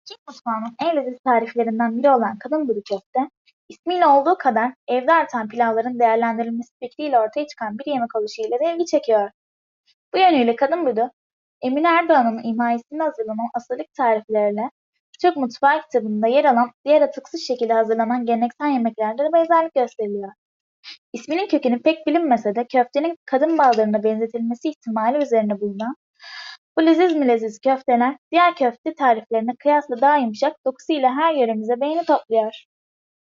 Türk mutfağının en lezzetli tariflerinden biri olan kadın budu köfte, ismiyle olduğu kadar evde artan pilavların değerlendirilmesi fikriyle ortaya çıkan bir yemek oluşuyla da ilgi çekiyor. Bu yönüyle kadın budu, Emine Erdoğan'ın himayesinde hazırlanan asırlık tarifleriyle Türk Mutfağı kitabında yer alan diğer atıksız şekilde hazırlanan geleneksel yemeklerde de benzerlik gösteriliyor. İsminin kökeni pek bilinmese de köftenin kadın baldırına benzetilmesi ihtimali üzerine bulunan bu leziz mi leziz köfteler diğer köfte tariflerine kıyasla daha yumuşak, dokusuyla her yöremize beğeni topluyor.